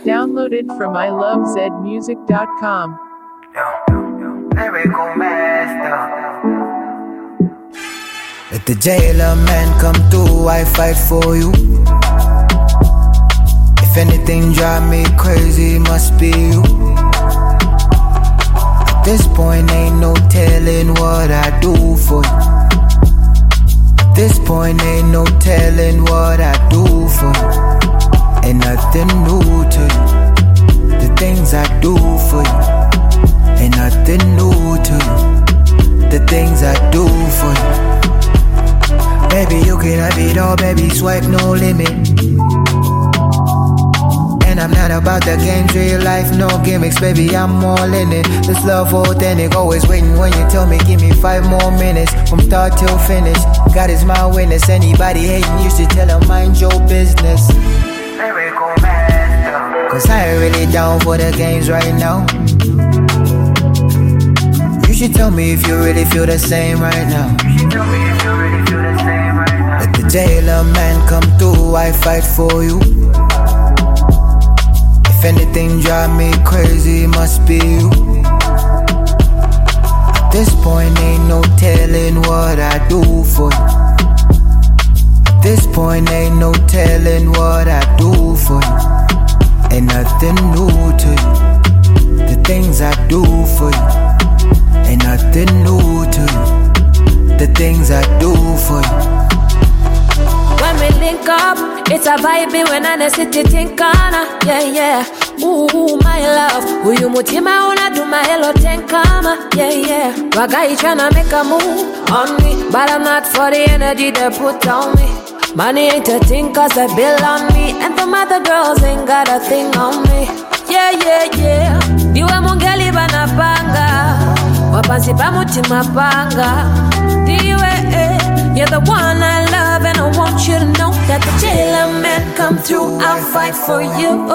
Downloaded from ilovezmusic.com. Lyrical master. Let the jailer man come through, I fight for you. If anything drive me crazy, it must be you. At this point ain't no telling what I do for you. At this point ain't no telling what I do for you. Ain't nothing new to you. The things I do for you. Ain't nothing new to you. The things I do for you. Baby, you can have it all, baby, swipe no limit. And I'm not about the games, real life, no gimmicks, baby, I'm all in it. This love authentic, always waiting when you tell me, give me 5 more minutes. From start till finish, God is my witness. Anybody hating, you should tell them mind your business. Lyrical master. Cause I ain't really down for the games right now. You should tell me if you really feel the same right now. You should tell me if you really feel the same right now. Let the jailer man come through, I fight for you. If anything drive me crazy, it must be you. At this point ain't no telling what I do for you. At this point ain't no telling what I do for you. Ain't nothing new to you. The things I do for you. Ain't nothing new to you. The things I do for you. When we link up, it's a vibe when I sit think on. Yeah, yeah. Ooh, my love. Who you mutima una do my hello tenkama. Yeah, yeah. Wagai tryna make a move on me, but I'm not for the energy they put on me. Money ain't a thing cause they bill on me, and the other girls ain't got a thing on me. Yeah, yeah, yeah. Diwa mungeli banapanga, wapansi pamutima panga. Diwe, you're the one I love, and I want you to know that the jailer man come through, I'll fight for you.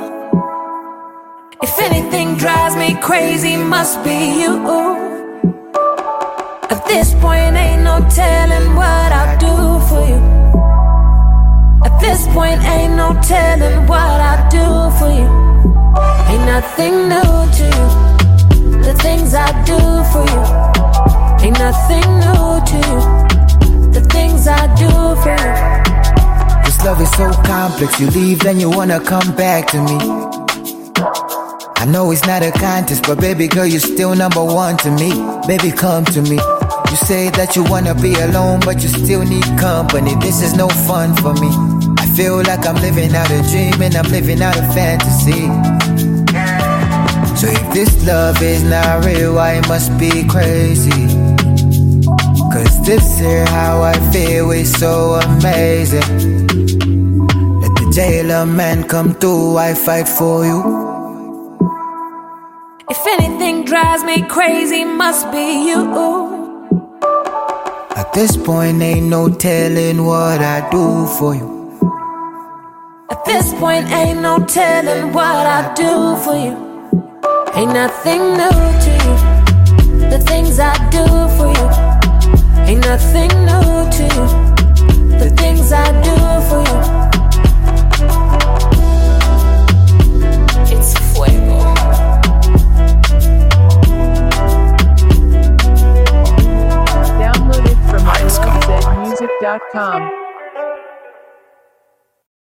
If anything drives me crazy, must be you. At this point ain't no telling what I'll do for you. At this point ain't no telling what I'll do for you. Ain't nothing new to you. The things I do for you. Ain't nothing new to you. The things I do for you. This love is so complex. You leave, then you wanna come back to me. I know it's not a contest, but baby girl, you're still number one to me. Baby, come to me. You say that you wanna be alone, but you still need company. This is no fun for me. I feel like I'm living out a dream and I'm living out a fantasy. So if this love is not real, I must be crazy. Cause this here how I feel is so amazing. Let the jailer man come through, I fight for you. If anything drives me crazy, must be you. At this point ain't no telling what I do for you. At this point ain't no telling what I do for you. Ain't nothing new to you. The things I do for you. Ain't nothing new to you. The things I do for you. It's fuego. Downloaded from ilovezmusic.com.